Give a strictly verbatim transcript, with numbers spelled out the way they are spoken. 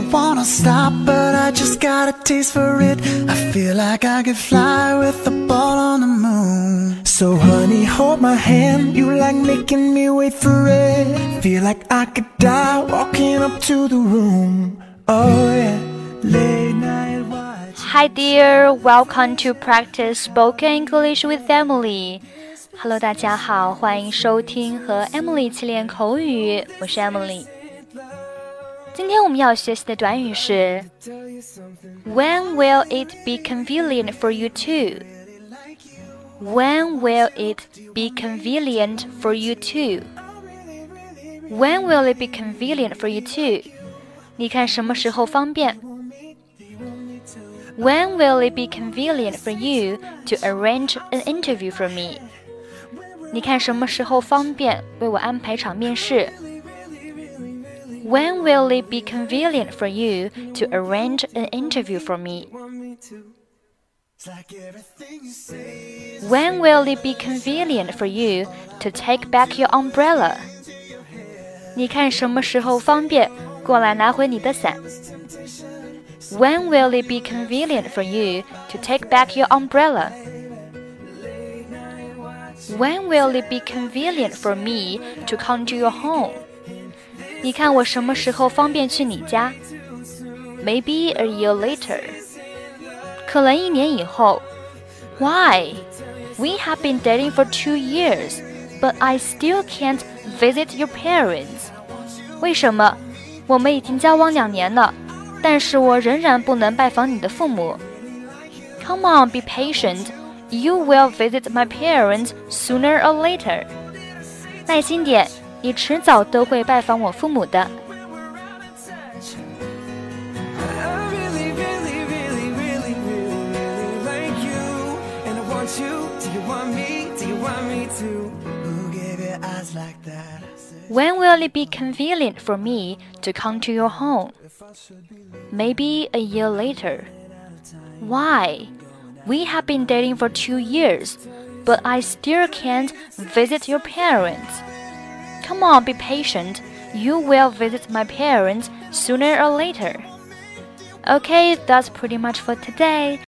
wanna stop, but I just got a taste for it. I feel like I could fly with the ball on the moon. So honey, hold my hand, you like making me wait for it. Feel like I could die walking up to the room. Oh yeah, late night watch. Hi dear, welcome to practice spoken English with Emily. Hello， 大家好，欢迎收听和 Emily 一起练口语，我是 Emily。今天我们要学习的短语是 When will it be convenient for you to? When will it be convenient for you to? When will it be convenient for you to? 你看什么时候方便？ When will it be convenient for you to arrange an interview for me? 你看什么时候方便为我安排场面试？ When will it be convenient for you to arrange an interview for me? When will it be convenient for you to take back your umbrella? 你看什么时候方便过来拿回你的伞？ When will it be convenient for you to take back your umbrella? When will it be convenient for me to come to your home? 你看我什么时候方便去你家？ Maybe a year later. 可能一年以后。 Why? We have been dating for two years, but I still can't visit your parents. 为什么？我们已经交往两年了，但是我仍然不能拜访你的父母。 Come on, be patient. You will visit my parents sooner or later. 耐心点，你迟早都会拜访我父母的。When will it be convenient for me to come to your home? Maybe a year later. Why? We have been dating for two years, but I still can't visit your parents. Come on, be patient. You will visit my parents sooner or later. Okay, that's pretty much for today.